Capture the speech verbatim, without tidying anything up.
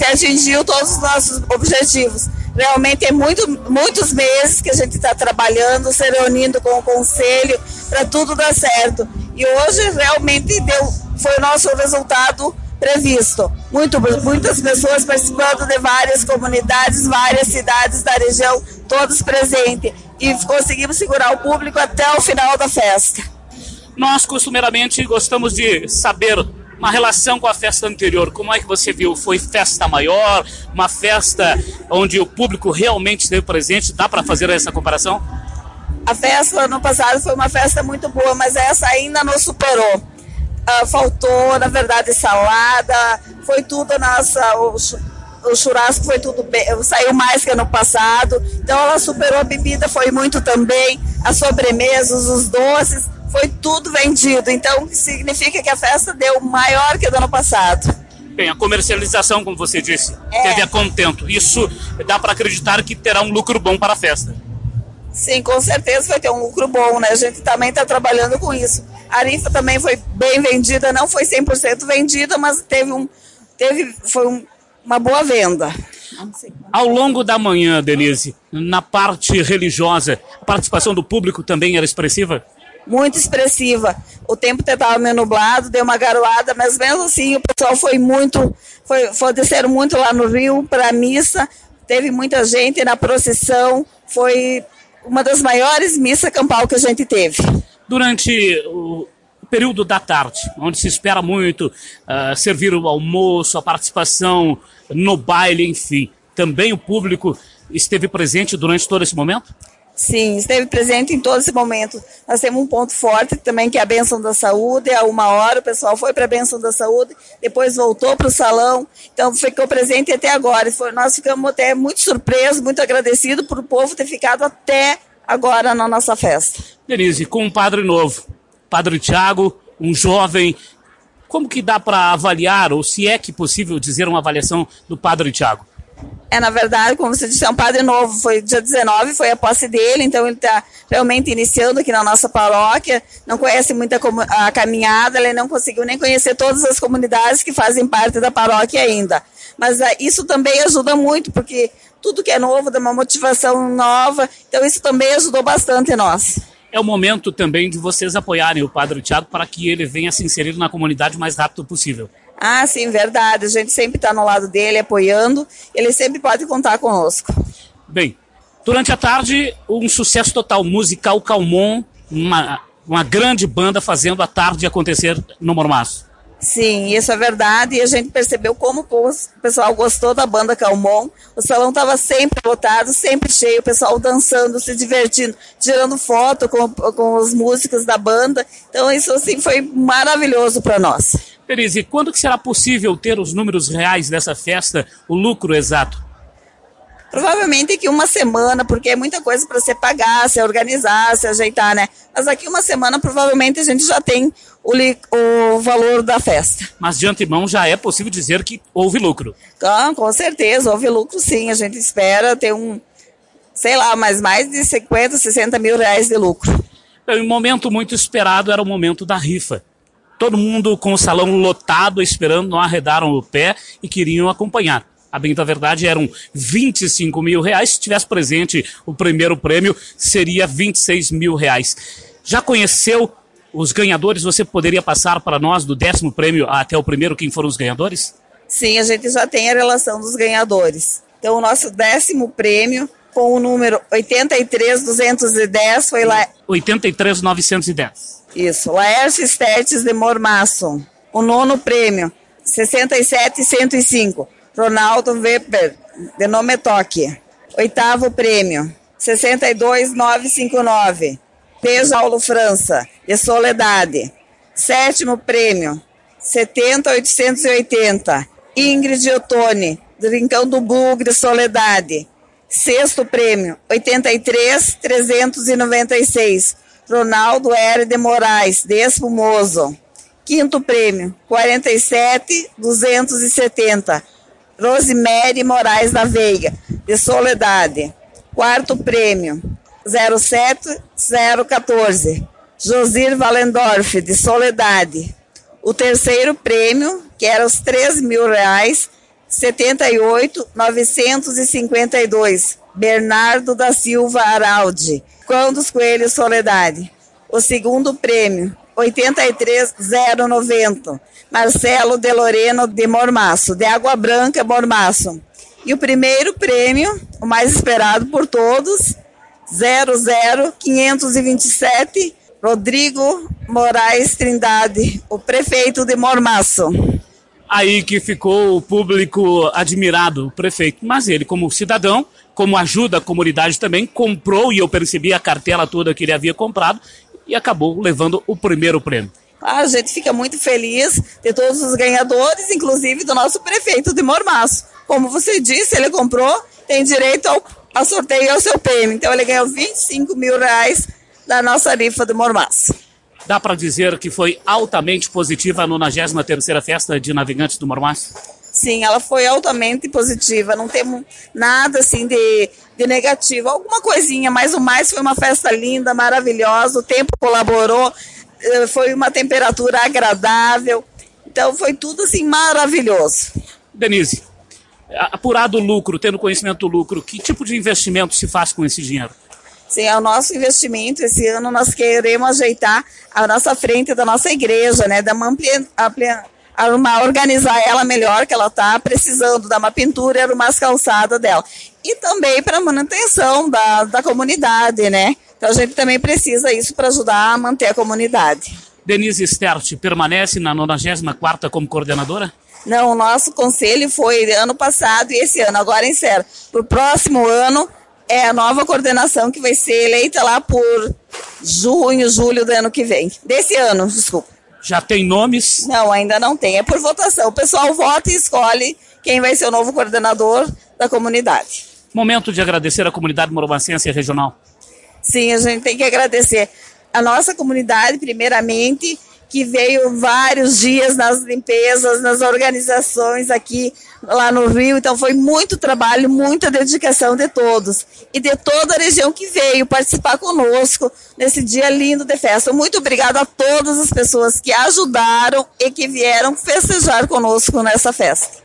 gente atingiu todos os nossos objetivos. Realmente é muito, muitos meses que a gente está trabalhando, se reunindo com o conselho para tudo dar certo. E hoje realmente deu, foi o nosso resultado previsto. Muito, muitas pessoas participando de várias comunidades, várias cidades da região, todos presentes. E conseguimos segurar o público até o final da festa. Nós, costumeiramente, gostamos de saber uma relação com a festa anterior. Como é que você viu? Foi festa maior? Uma festa onde o público realmente esteve presente? Dá para fazer essa comparação? A festa ano passado foi uma festa muito boa, mas essa ainda não superou. Uh, faltou, na verdade, salada, foi tudo nossa... O, o churrasco foi tudo bem, saiu mais que ano passado, então ela superou a bebida, foi muito também, as sobremesas, os doces, foi tudo vendido, então significa que a festa deu maior que do ano passado. Bem, a comercialização, como você disse, é. teve a contento, isso dá para acreditar que terá um lucro bom para a festa. Sim, com certeza vai ter um lucro bom, né? A gente também está trabalhando com isso. A rifa também foi bem vendida, não foi cem por cento vendida, mas teve um, teve, foi um, uma boa venda. Ao longo da manhã, Denise, na parte religiosa, a participação do público também era expressiva? Muito expressiva. O tempo estava meio nublado, deu uma garoada, mas mesmo assim o pessoal foi muito, foi, foi desceram muito lá no Rio para a missa, teve muita gente na procissão, foi uma das maiores missas campal que a gente teve. Durante o período da tarde, onde se espera muito uh, servir o almoço, a participação no baile, enfim, também o público esteve presente durante todo esse momento? Sim, esteve presente em todo esse momento. Nós temos um ponto forte também, que é a bênção da saúde. A uma hora o pessoal foi para a bênção da saúde, depois voltou para o salão, então ficou presente até agora. Foi, nós ficamos até muito surpresos, muito agradecidos por o povo ter ficado até agora na nossa festa. Denise, com um padre novo, Padre Tiago, um jovem, como que dá para avaliar, ou se é que possível dizer uma avaliação do Padre Tiago? É, na verdade, como você disse, é um padre novo, foi dia dezenove, foi a posse dele, então ele está realmente iniciando aqui na nossa paróquia, não conhece muito a, a caminhada, ele não conseguiu nem conhecer todas as comunidades que fazem parte da paróquia ainda. Mas a, isso também ajuda muito, porque tudo que é novo dá uma motivação nova, então isso também ajudou bastante nós. É o momento também de vocês apoiarem o Padre Tiago para que ele venha se inserir na comunidade o mais rápido possível. Ah, sim, verdade. A gente sempre está no lado dele, apoiando. Ele sempre pode contar conosco. Bem, durante a tarde, um sucesso total musical Calmon, uma, uma grande banda fazendo a tarde acontecer no Mormaço. Sim, isso é verdade. E a gente percebeu como o pessoal gostou da banda Calmon. O salão estava sempre lotado, sempre cheio, o pessoal dançando, se divertindo, tirando foto com, com os músicos da banda. Então isso assim foi maravilhoso para nós. Denise, quando que será possível ter os números reais dessa festa, o lucro exato? Provavelmente daqui uma semana, porque é muita coisa para você pagar, se organizar, se ajeitar, né? Mas daqui uma semana provavelmente a gente já tem o, li- o valor da festa. Mas de antemão já é possível dizer que houve lucro. Ah, com certeza, houve lucro sim. A gente espera ter um, sei lá, mais, mais de cinquenta, sessenta mil reais de lucro. Um momento muito esperado era o momento da rifa. Todo mundo com o salão lotado, esperando, não arredaram o pé e queriam acompanhar. A bem da verdade eram vinte e cinco mil reais. Se tivesse presente o primeiro prêmio, seria vinte e seis mil reais. Já conheceu os ganhadores? Você poderia passar para nós do décimo prêmio até o primeiro, quem foram os ganhadores? Sim, a gente já tem a relação dos ganhadores. Então, o nosso décimo prêmio, com o número oitenta e três mil duzentos e dez, foi lá... oitenta e três mil novecentos e dez. Isso, Laércio Stertes de Mormaço. O nono prêmio, sessenta e sete mil cento e cinco. Ronaldo Weber, de Nometoque. Oitavo prêmio, sessenta e dois mil novecentos e cinquenta e nove. P. Paulo França, de Soledade. Sétimo prêmio, setenta mil oitocentos e oitenta. Ingrid Ottoni, do Rincão do Bugre, Soledade. Sexto prêmio, oitenta e três mil trezentos e noventa e seis. Ronaldo R. de Moraes, de Espumoso. Quinto prêmio, quarenta e sete mil duzentos e setenta. Rosemary Moraes da Veiga, de Soledade. Quarto prêmio, zero sete zero um quatro. Josir Valendorf, de Soledade. O terceiro prêmio, que era os três mil reais, setenta e oito, novecentos e cinquenta e dois, Bernardo da Silva Araldi, Cão dos Coelhos Soledade. O segundo prêmio, oitenta e três, zero noventa, Marcelo de Loreno de Mormaço, de Água Branca, Mormaço. E o primeiro prêmio, o mais esperado por todos, zero zero, quinhentos e vinte e sete, Rodrigo Moraes Trindade, o prefeito de Mormaço. Aí que ficou o público admirado, o prefeito. Mas ele, como cidadão, como ajuda a comunidade também, comprou, e eu percebi a cartela toda que ele havia comprado, e acabou levando o primeiro prêmio. A gente fica muito feliz de todos os ganhadores, inclusive do nosso prefeito de Mormaço. Como você disse, ele comprou, tem direito ao, ao sorteio ao seu prêmio. Então ele ganhou vinte e cinco mil reais da nossa rifa de Mormaço. Dá para dizer que foi altamente positiva a nonagésima terceira Festa de Navegantes do Mormaço? Sim, ela foi altamente positiva, não temos nada assim de, de negativo, alguma coisinha, mas o mais foi uma festa linda, maravilhosa, o tempo colaborou, foi uma temperatura agradável, então foi tudo assim maravilhoso. Denise, apurado o lucro, tendo conhecimento do lucro, que tipo de investimento se faz com esse dinheiro? Sim, é o nosso investimento. Esse ano nós queremos ajeitar a nossa frente da nossa igreja, né? Dar uma, amplia, amplia, uma organizar ela melhor, que ela está precisando, dar uma pintura e arrumar as calçadas dela. E também para a manutenção da, da comunidade, né? Então a gente também precisa isso para ajudar a manter a comunidade. Denise Stert permanece na nonagésima quarta como coordenadora? Não, o nosso conselho foi ano passado e esse ano, agora encerra. Para o próximo ano, é a nova coordenação que vai ser eleita lá por junho, julho do ano que vem. Desse ano, desculpa. Já tem nomes? Não, ainda não tem. É por votação. O pessoal vota e escolhe quem vai ser o novo coordenador da comunidade. Momento de agradecer à comunidade mormacense regional. Sim, a gente tem que agradecer a nossa comunidade, primeiramente, que veio vários dias nas limpezas, nas organizações aqui, lá no Rio. Então foi muito trabalho, muita dedicação de todos. E de toda a região que veio participar conosco nesse dia lindo de festa. Muito obrigada a todas as pessoas que ajudaram e que vieram festejar conosco nessa festa.